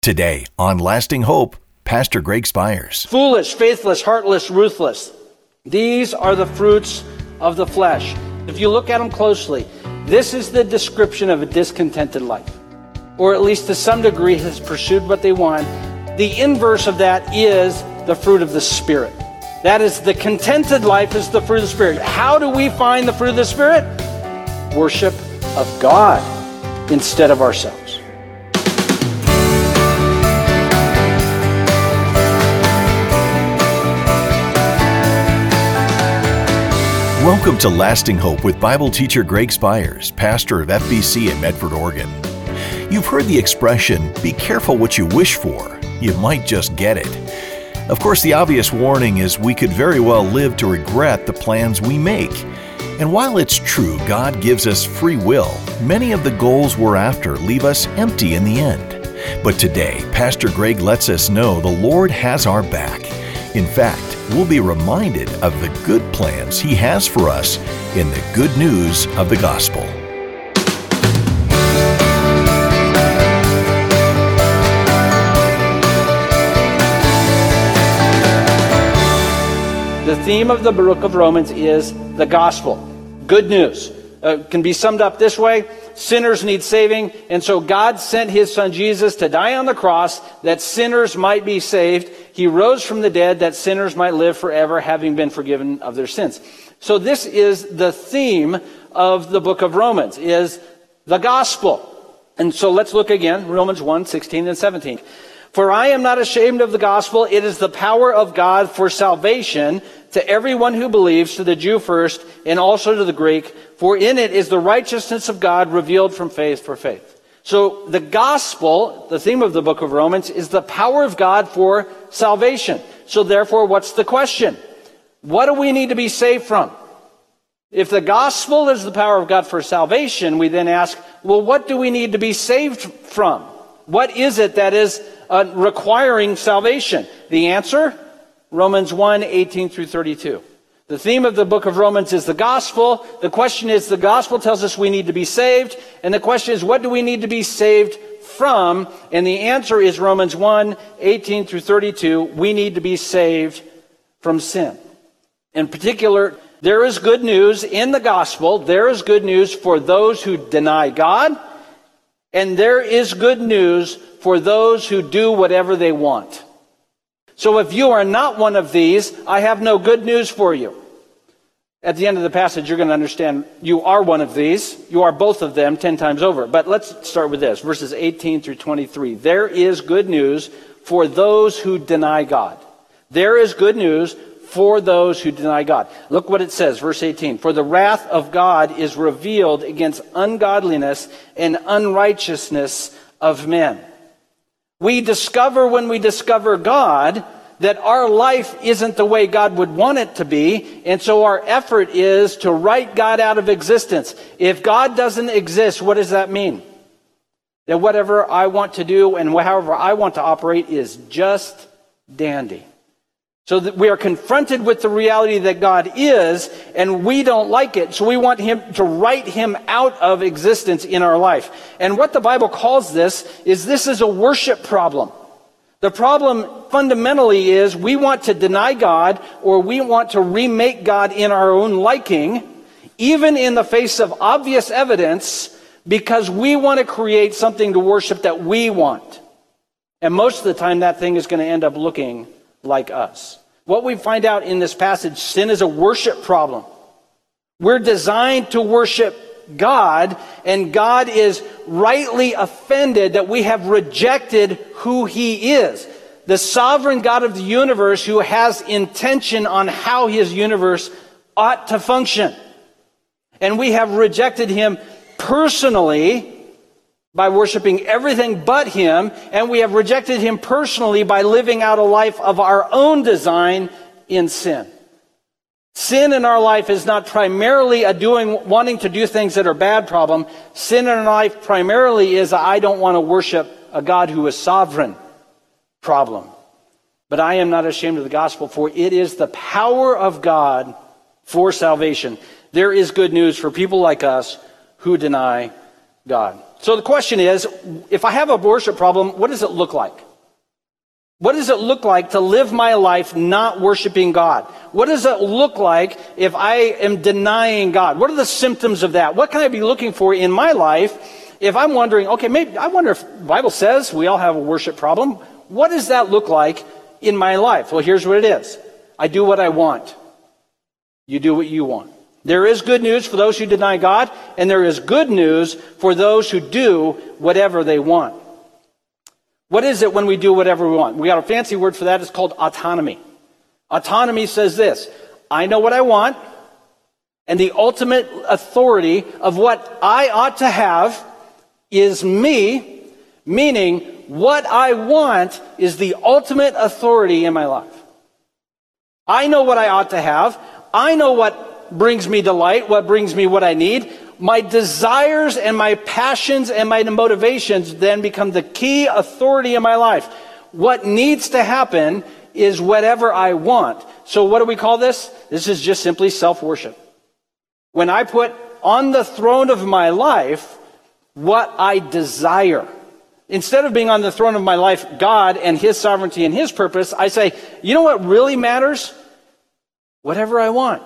Today on Lasting Hope, Pastor Greg Spires. Foolish, faithless, heartless, ruthless. These are the fruits of the flesh. If you look at them closely, this is the description of a discontented life, or at least to some degree has pursued what they want. The inverse of that is the fruit of the Spirit. That is, the contented life is the fruit of the Spirit. How do we find the fruit of the Spirit? Worship of God instead of ourselves. Welcome to Lasting Hope with Bible teacher Greg Spires, pastor of FBC in Medford, Oregon. You've heard the expression, be careful what you wish for. You might just get it. Of course, the obvious warning is we could very well live to regret the plans we make. And while it's true God gives us free will, many of the goals we're after leave us empty in the end. But today, Pastor Greg lets us know the Lord has our back. In fact, we'll be reminded of the good plans He has for us in the good news of the gospel. The theme of the book of Romans is the gospel. Good news. Can be summed up this way. Sinners need saving, and so God sent His Son Jesus to die on the cross that sinners might be saved. He rose from the dead that sinners might live forever, having been forgiven of their sins. So this is the theme of the book of Romans, is the gospel. And so let's look again, Romans 1, 16 and 17. For I am not ashamed of the gospel. It is the power of God for salvation to everyone who believes, to the Jew first, and also to the Greek. For in it is the righteousness of God revealed from faith for faith. So the gospel, the theme of the book of Romans, is the power of God for salvation. So therefore, what's the question? What do we need to be saved from? If the gospel is the power of God for salvation, we then ask, well, what do we need to be saved from? What is it that is requiring salvation? The answer? Romans 1, 18 through 32. The theme of the book of Romans is the gospel. The question is, the gospel tells us we need to be saved. And the question is, what do we need to be saved from? And the answer is Romans 1, 18 through 32. We need to be saved from sin. In particular, there is good news in the gospel. There is good news for those who deny God. And there is good news for those who do whatever they want. So if you are not one of these, I have no good news for you. At the end of the passage, you're going to understand you are one of these. You are both of them 10 times over. But let's start with this, verses 18 through 23. There is good news for those who deny God. There is good news for those who deny God. Look what it says, verse 18. For the wrath of God is revealed against ungodliness and unrighteousness of men. We discover when we discover God that our life isn't the way God would want it to be, and so our effort is to write God out of existence. If God doesn't exist, what does that mean? That whatever I want to do and however I want to operate is just dandy. So that we are confronted with the reality that God is, and we don't like it. So we want Him to write Him out of existence in our life. And what the Bible calls this is a worship problem. The problem fundamentally is we want to deny God, or we want to remake God in our own liking, even in the face of obvious evidence, because we want to create something to worship that we want. And most of the time that thing is going to end up looking like us. What we find out in this passage, sin is a worship problem. We're designed to worship God, and God is rightly offended that we have rejected who He is. The sovereign God of the universe who has intention on how His universe ought to function. And we have rejected Him personally by worshiping everything but Him, and we have rejected Him personally by living out a life of our own design in sin. Sin in our life is not primarily wanting to do things that are bad problem. Sin in our life primarily is I don't want to worship a God who is sovereign problem. But I am not ashamed of the gospel, for it is the power of God for salvation. There is good news for people like us who deny God. So the question is, if I have a worship problem, what does it look like? What does it look like to live my life not worshiping God? What does it look like if I am denying God? What are the symptoms of that? What can I be looking for in my life if I'm wondering, okay, maybe I wonder if the Bible says we all have a worship problem. What does that look like in my life? Well, here's what it is. I do what I want. You do what you want. There is good news for those who deny God, and there is good news for those who do whatever they want. What is it when we do whatever we want? We got a fancy word for that. It's called autonomy. Autonomy says this: I know what I want, and the ultimate authority of what I ought to have is me, meaning what I want is the ultimate authority in my life. I know what I ought to have. I know what brings me delight, what brings me what I need. My desires and my passions and my motivations then become the key authority in my life. What needs to happen is whatever I want. So what do we call this? This is just simply self-worship. When I put on the throne of my life what I desire. Instead of being on the throne of my life, God and His sovereignty and His purpose, I say, you know what really matters? Whatever I want.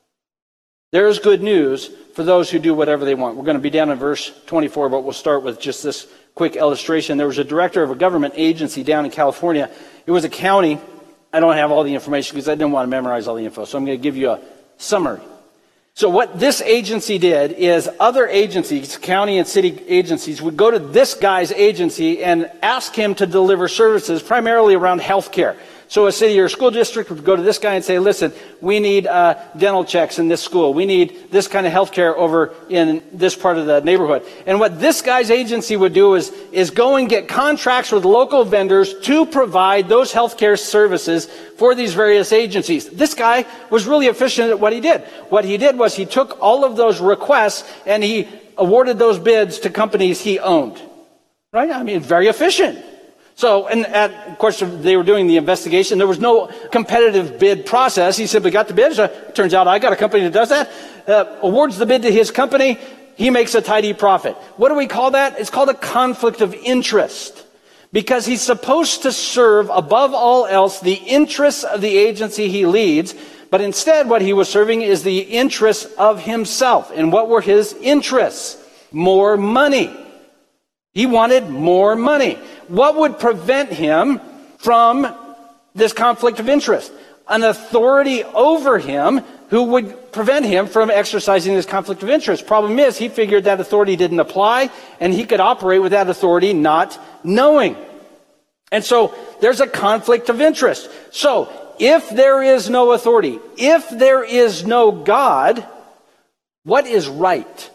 There is good news for those who do whatever they want. We're going to be down in verse 24, but we'll start with just this quick illustration. There was a director of a government agency down in California. It was a county. I don't have all the information because I didn't want to memorize all the info, so I'm going to give you a summary. So what this agency did is other agencies, county and city agencies, would go to this guy's agency and ask him to deliver services primarily around health care. So a city or school district would go to this guy and say, listen, we need dental checks in this school. We need this kind of health care over in this part of the neighborhood. And what this guy's agency would do is go and get contracts with local vendors to provide those health care services for these various agencies. This guy was really efficient at what he did. What he did was he took all of those requests and he awarded those bids to companies he owned. Right? I mean, very efficient. So, and of course, they were doing the investigation. There was no competitive bid process. He simply got the bids. Turns out I got a company that does that. Awards the bid to his company. He makes a tidy profit. What do we call that? It's called a conflict of interest. Because he's supposed to serve above all else the interests of the agency he leads. But instead, what he was serving is the interests of himself. And what were his interests? More money. He wanted more money. What would prevent him from this conflict of interest? An authority over him who would prevent him from exercising this conflict of interest. Problem is, he figured that authority didn't apply, and he could operate with that authority not knowing. And so there's a conflict of interest. So if there is no authority, if there is no God, what is right?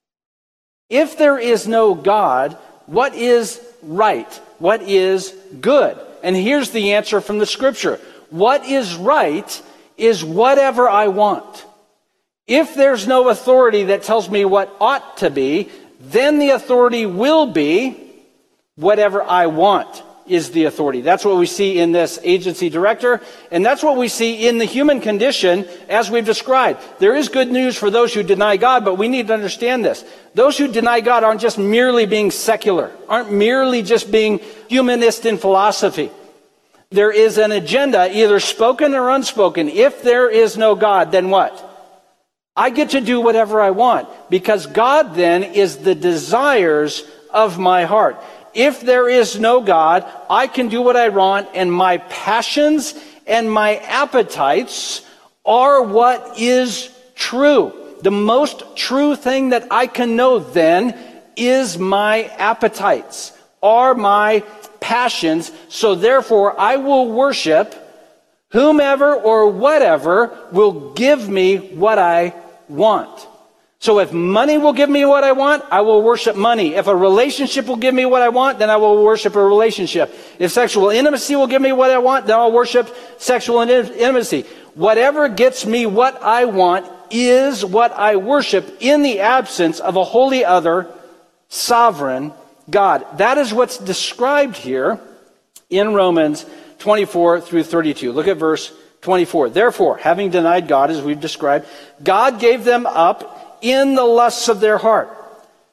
If there is no God, what is right? What is good? And here's the answer from the scripture. What is right is whatever I want. If there's no authority that tells me what ought to be, then the authority will be whatever I want is the authority. That's what we see in this agency director, and that's what we see in the human condition as we've described. There is good news for those who deny God, but we need to understand this. Those who deny God aren't just merely being secular, aren't merely just being humanist in philosophy. There is an agenda, either spoken or unspoken. If there is no God, then what? I get to do whatever I want, because God then is the desires of my heart. If there is no God, I can do what I want, and my passions and my appetites are what is true. The most true thing that I can know then is my appetites, are my passions. So therefore, I will worship whomever or whatever will give me what I want. So if money will give me what I want, I will worship money. If a relationship will give me what I want, then I will worship a relationship. If sexual intimacy will give me what I want, then I'll worship sexual intimacy. Whatever gets me what I want is what I worship in the absence of a wholly other sovereign God. That is what's described here in Romans 24 through 32. Look at verse 24. Therefore, having denied God, as we've described, God gave them up in the lusts of their heart.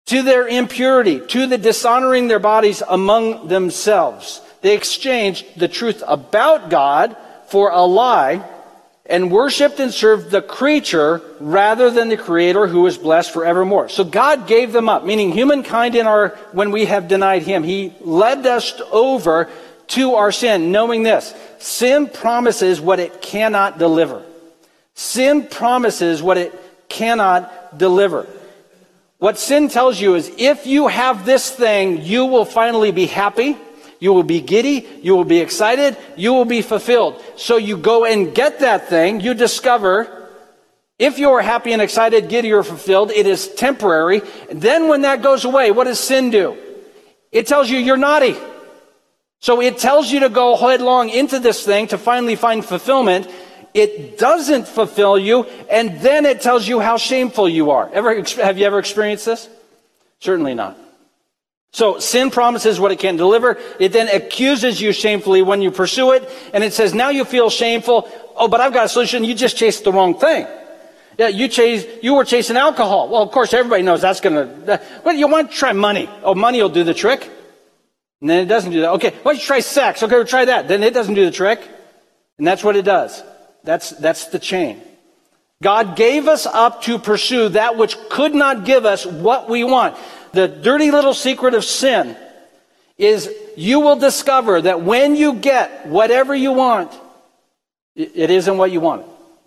to their impurity, to the dishonoring their bodies among themselves. They exchanged the truth about God for a lie and worshiped and served the creature rather than the Creator, who is blessed forevermore. So God gave them up, meaning humankind when we have denied Him. He led us over to our sin, knowing this: sin promises what it cannot deliver. Sin promises what it cannot deliver. What sin tells you is, if you have this thing, you will finally be happy, you will be giddy, you will be excited, you will be fulfilled. So you go and get that thing, you discover, if you are happy and excited, giddy, or fulfilled, it is temporary. Then when that goes away, what does sin do? It tells you you're naughty. So it tells you to go headlong into this thing to finally find fulfillment. It doesn't fulfill you, and then it tells you how shameful you are. Have you ever experienced this? Certainly not. So sin promises what it can't deliver. It then accuses you shamefully when you pursue it, and it says, now you feel shameful. Oh, but I've got a solution. You just chased the wrong thing. Yeah, you were chasing alcohol. Well, of course, everybody knows that's well, you want to try money. Oh, money will do the trick. And then it doesn't do that. Okay, why don't you try sex? Okay, we'll try that. Then it doesn't do the trick. And that's what it does. That's the chain. God gave us up to pursue that which could not give us what we want. The dirty little secret of sin is you will discover that when you get whatever you want, it isn't what you wanted.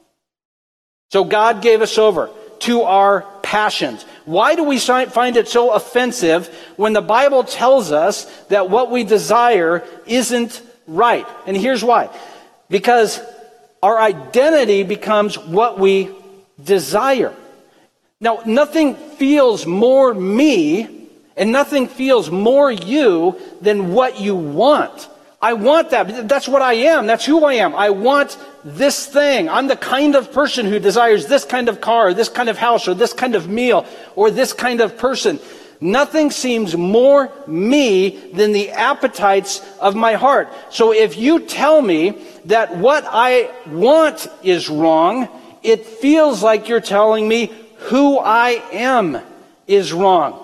So God gave us over to our passions. Why do we find it so offensive when the Bible tells us that what we desire isn't right? And here's why. Because our identity becomes what we desire. Now, nothing feels more me and nothing feels more you than what you want. I want that. That's what I am. That's who I am. I want this thing. I'm the kind of person who desires this kind of car, or this kind of house, or this kind of meal, or this kind of person. Nothing seems more me than the appetites of my heart. So if you tell me that what I want is wrong, it feels like you're telling me who I am is wrong.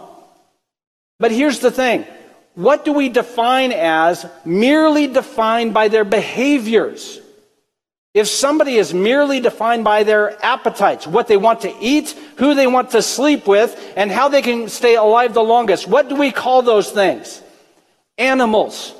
But here's the thing. What do we define as merely defined by their behaviors? If somebody is merely defined by their appetites, what they want to eat, who they want to sleep with, and how they can stay alive the longest, what do we call those things? Animals.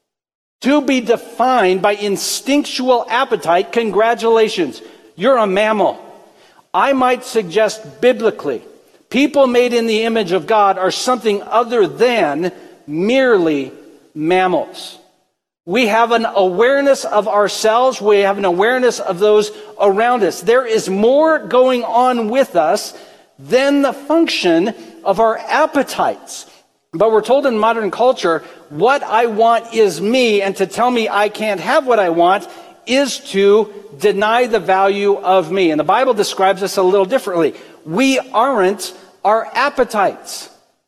To be defined by instinctual appetite, congratulations, you're a mammal. I might suggest biblically, people made in the image of God are something other than merely mammals. We have an awareness of ourselves. We have an awareness of those around us. There is more going on with us than the function of our appetites. But we're told in modern culture, what I want is me, and to tell me I can't have what I want is to deny the value of me. And the Bible describes this a little differently. We aren't our appetites.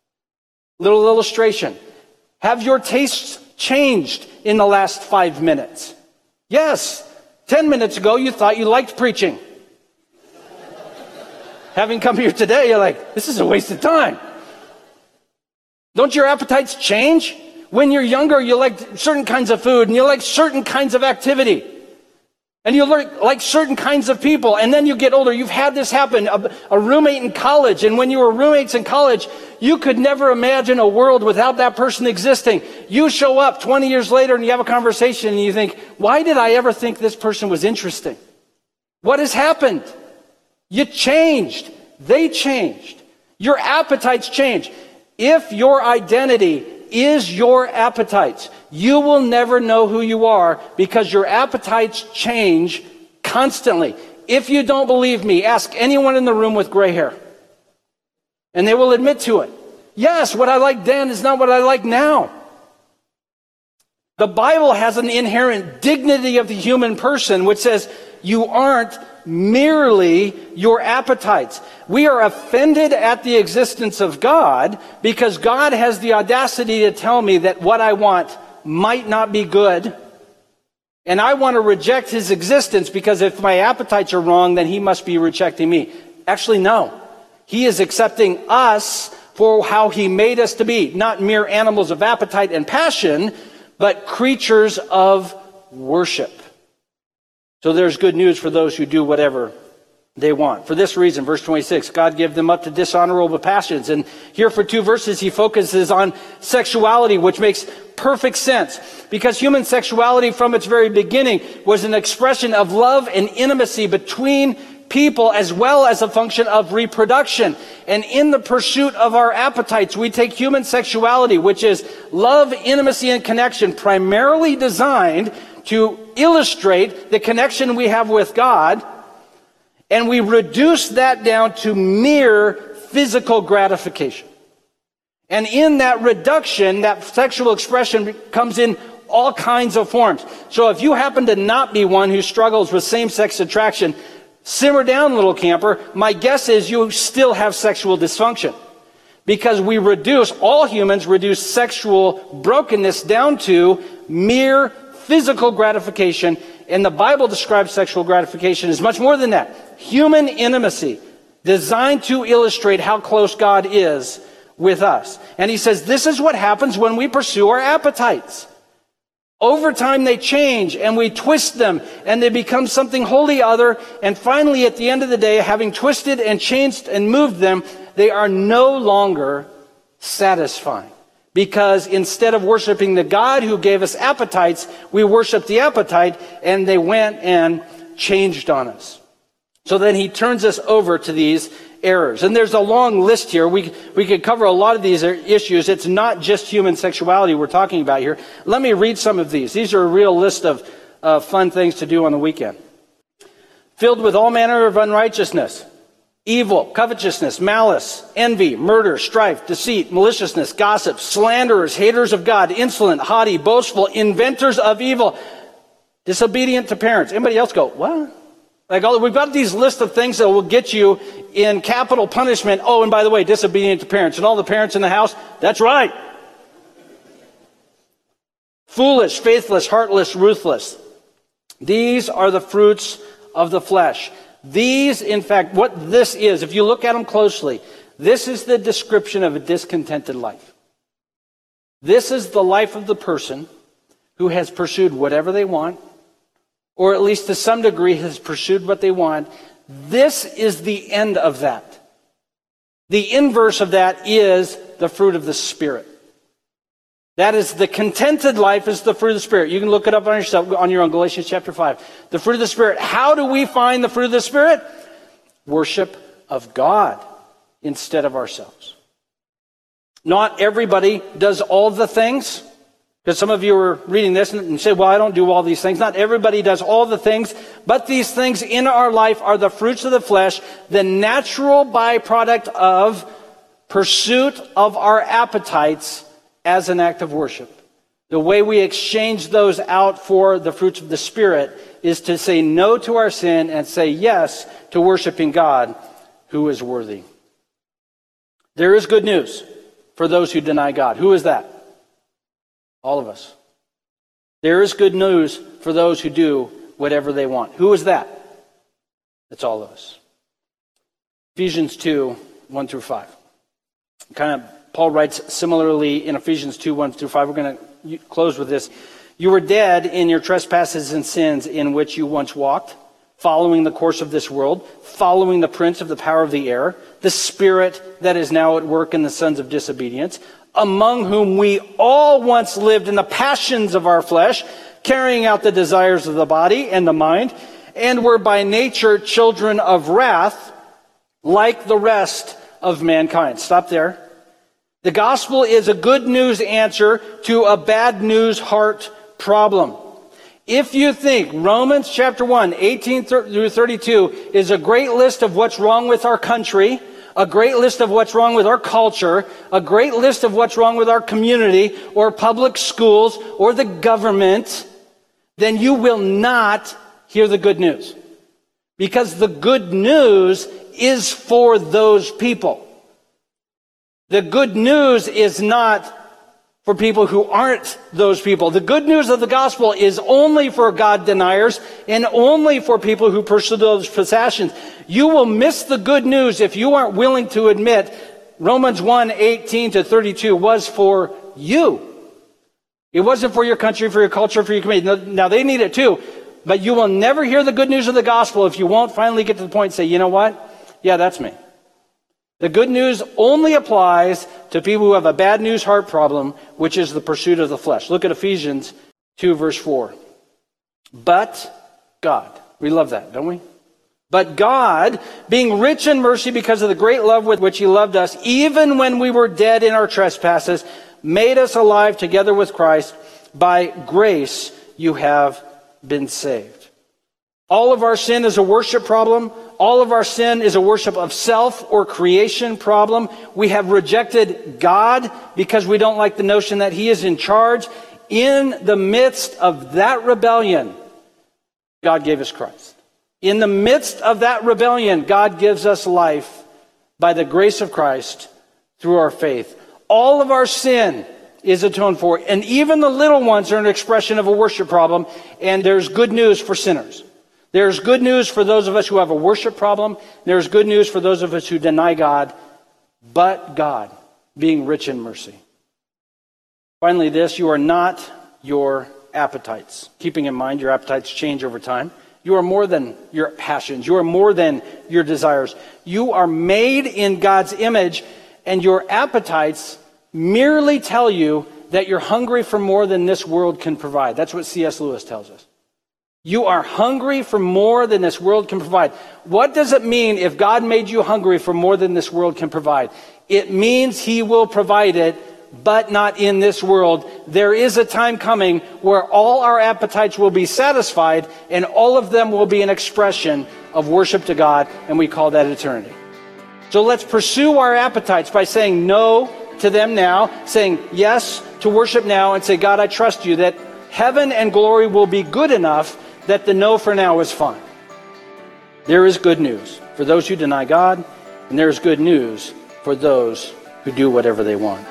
Little illustration. Have your tastes changed in the last 5 minutes? Yes. 10 minutes ago, you thought you liked preaching. Having come here today, you're like, this is a waste of time. Don't your appetites change? When you're younger, you like certain kinds of food, and you like certain kinds of activity. And you like certain kinds of people, and then you get older. You've had this happen, a roommate in college, and when you were roommates in college, you could never imagine a world without that person existing. You show up 20 years later and you have a conversation and you think, why did I ever think this person was interesting? What has happened? You changed. They changed. Your appetites change. If your identity is your appetites, you will never know who you are because your appetites change constantly. If you don't believe me, ask anyone in the room with gray hair. And they will admit to it. Yes, what I liked then is not what I like now. The Bible has an inherent dignity of the human person which says you aren't merely your appetites. We are offended at the existence of God because God has the audacity to tell me that what I want might not be good. And I want to reject his existence because if my appetites are wrong, then he must be rejecting me. Actually, no. He is accepting us for how he made us to be, not mere animals of appetite and passion, but creatures of worship. So there's good news for those who do whatever they want. For this reason, verse 26, God gave them up to dishonorable passions. And here for 2 verses, he focuses on sexuality, which makes perfect sense. Because human sexuality from its very beginning was an expression of love and intimacy between people, as well as a function of reproduction. And in the pursuit of our appetites, we take human sexuality, which is love, intimacy, and connection, primarily designed to illustrate the connection we have with God, and we reduce that down to mere physical gratification. And in that reduction, that sexual expression comes in all kinds of forms. So if you happen to not be one who struggles with same-sex attraction, simmer down, little camper. My guess is you still have sexual dysfunction. Because all humans reduce sexual brokenness down to mere physical gratification. And the Bible describes sexual gratification as much more than that. Human intimacy, designed to illustrate how close God is with us. And he says this is what happens when we pursue our appetites. Over time they change and we twist them and they become something wholly other. And finally, at the end of the day, having twisted and changed and moved them, they are no longer satisfying. Because instead of worshiping the God who gave us appetites, we worship the appetite, and they went and changed on us. So then he turns us over to these errors. And there's a long list here. We could cover a lot of these issues. It's not just human sexuality we're talking about here. Let me read some of these. These are a real list of fun things to do on the weekend. Filled with all manner of unrighteousness, evil, covetousness, malice, envy, murder, strife, deceit, maliciousness, gossip, slanderers, haters of God, insolent, haughty, boastful, inventors of evil, disobedient to parents. Anybody else go, what? We've got these lists of things that will get you in capital punishment. Oh, and by the way, disobedient to parents. And all the parents in the house, that's right. Foolish, faithless, heartless, ruthless. These are the fruits of the flesh. These, in fact, what this is, if you look at them closely, this is the description of a discontented life. This is the life of the person who has pursued whatever they want, or at least to some degree has pursued what they want. This is the end of that. The inverse of that is the fruit of the Spirit. That is, the contented life is the fruit of the Spirit. You can look it up on yourself, on your own, Galatians chapter 5. The fruit of the Spirit. How do we find the fruit of the Spirit? Worship of God instead of ourselves. Not everybody does all the things. Because some of you are reading this and say, well, I don't do all these things. Not everybody does all the things, but these things in our life are the fruits of the flesh, the natural byproduct of pursuit of our appetites as an act of worship. The way we exchange those out for the fruits of the Spirit is to say no to our sin and say yes to worshiping God who is worthy. There is good news for those who deny God. Who is that? All of us. There is good news for those who do whatever they want. Who is that? It's all of us. Ephesians 2, 1 through 5. Paul writes similarly in Ephesians 2, 1 through 5. We're going to close with this. You were dead in your trespasses and sins in which you once walked, following the course of this world, following the prince of the power of the air, the spirit that is now at work in the sons of disobedience, among whom we all once lived in the passions of our flesh, carrying out the desires of the body and the mind, and were by nature children of wrath, like the rest of mankind. Stop there. The gospel is a good news answer to a bad news heart problem. If you think Romans chapter 1, 18 through 32 is a great list of what's wrong with our country, a great list of what's wrong with our culture, a great list of what's wrong with our community or public schools or the government, then you will not hear the good news. Because the good news is for those people. The good news is not for people who aren't those people. The good news of the gospel is only for God deniers and only for people who pursue those possessions. You will miss the good news if you aren't willing to admit Romans 1:18-32 was for you. It wasn't for your country, for your culture, for your community. Now they need it too, but you will never hear the good news of the gospel if you won't finally get to the point and say, you know what? Yeah, that's me. The good news only applies to people who have a bad news heart problem, which is the pursuit of the flesh. Look at Ephesians 2, verse 4. But God. We love that, don't we? But God, being rich in mercy because of the great love with which he loved us, even when we were dead in our trespasses, made us alive together with Christ. By grace you have been saved. All of our sin is a worship problem. All of our sin is a worship of self or creation problem. We have rejected God because we don't like the notion that he is in charge. In the midst of that rebellion, God gave us Christ. In the midst of that rebellion, God gives us life by the grace of Christ through our faith. All of our sin is atoned for, and even the little ones are an expression of a worship problem, and there's good news for sinners. There's good news for those of us who have a worship problem. There's good news for those of us who deny God, but God, being rich in mercy. Finally, this, you are not your appetites. Keeping in mind your appetites change over time. You are more than your passions. You are more than your desires. You are made in God's image, and your appetites merely tell you that you're hungry for more than this world can provide. That's what C.S. Lewis tells us. You are hungry for more than this world can provide. What does it mean if God made you hungry for more than this world can provide? It means he will provide it, but not in this world. There is a time coming where all our appetites will be satisfied, and all of them will be an expression of worship to God, and we call that eternity. So let's pursue our appetites by saying no to them now, saying yes to worship now, and say, God, I trust you that heaven and glory will be good enough that the no for now is fine. There is good news for those who deny God, and there is good news for those who do whatever they want.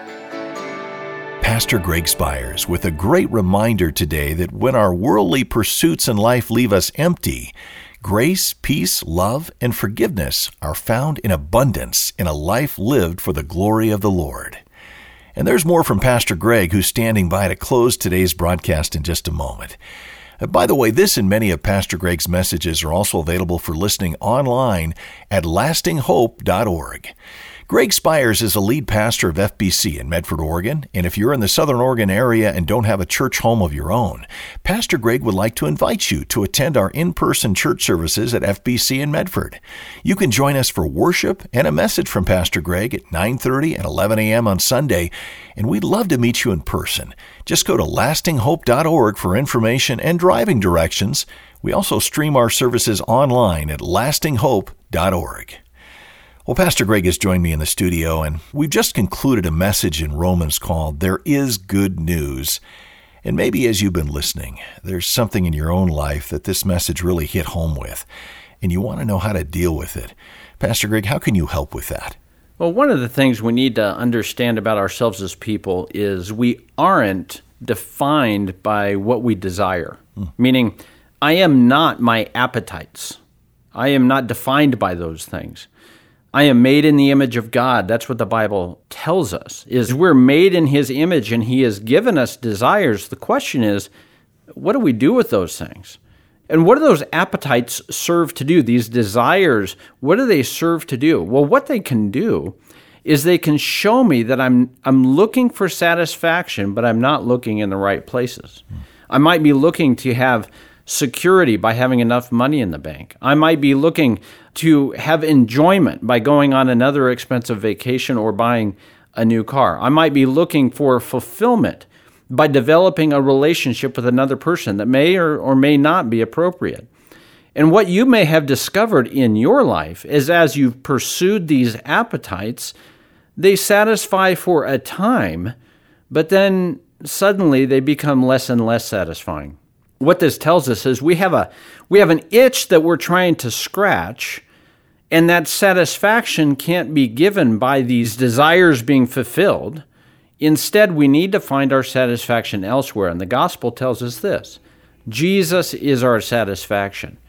Pastor Greg Spires with a great reminder today that when our worldly pursuits in life leave us empty, grace, peace, love, and forgiveness are found in abundance in a life lived for the glory of the Lord. And there's more from Pastor Greg, who's standing by to close today's broadcast in just a moment. By the way, this and many of Pastor Greg's messages are also available for listening online at lastinghope.org. Greg Spires is a lead pastor of FBC in Medford, Oregon, and if you're in the Southern Oregon area and don't have a church home of your own, Pastor Greg would like to invite you to attend our in-person church services at FBC in Medford. You can join us for worship and a message from Pastor Greg at 9:30 and 11 a.m. on Sunday, and we'd love to meet you in person. Just go to lastinghope.org for information and driving directions. We also stream our services online at lastinghope.org. Well, Pastor Greg has joined me in the studio, and we've just concluded a message in Romans called There is Good News. And maybe as you've been listening, there's something in your own life that this message really hit home with, and you want to know how to deal with it. Pastor Greg, how can you help with that? Well, one of the things we need to understand about ourselves as people is we aren't defined by what we desire. Meaning, I am not my appetites. I am not defined by those things. I am made in the image of God. That's what the Bible tells us, is we're made in his image and he has given us desires. The question is, what do we do with those things? And what do those appetites serve to do? These desires, what do they serve to do? Well, what they can do is they can show me that I'm looking for satisfaction, but I'm not looking in the right places. I might be looking to have security by having enough money in the bank. I might be looking to have enjoyment by going on another expensive vacation or buying a new car. I might be looking for fulfillment by developing a relationship with another person that may or may not be appropriate. And what you may have discovered in your life is as you've pursued these appetites, they satisfy for a time, but then suddenly they become less and less satisfying. What this tells us is we have an itch that we're trying to scratch, and that satisfaction can't be given by these desires being fulfilled. Instead, we need to find our satisfaction elsewhere, and the gospel tells us this. Jesus is our satisfaction. Right.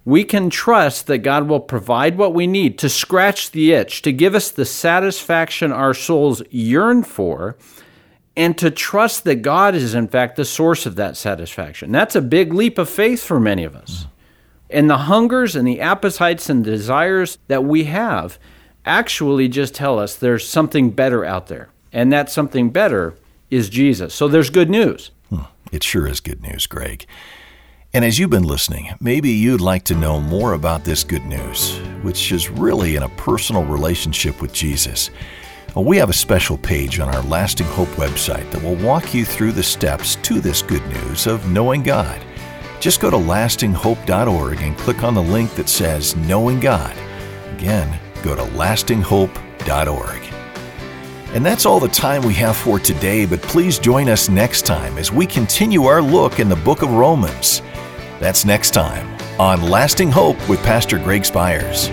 we can trust that God will provide what we need to scratch the itch, to give us the satisfaction our souls yearn for, and to trust that God is, in fact, the source of that satisfaction. That's a big leap of faith for many of us. And the hungers and the appetites and desires that we have actually just tell us there's something better out there. And that something better is Jesus. So there's good news. It sure is good news, Greg. And as you've been listening, maybe you'd like to know more about this good news, which is really in a personal relationship with Jesus. Well, we have a special page on our Lasting Hope website that will walk you through the steps to this good news of knowing God. Just go to lastinghope.org and click on the link that says Knowing God. Again, go to lastinghope.org. And that's all the time we have for today, but please join us next time as we continue our look in the book of Romans. That's next time on Lasting Hope with Pastor Greg Spires.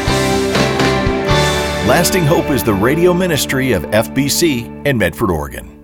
Lasting Hope is the radio ministry of FBC in Medford, Oregon.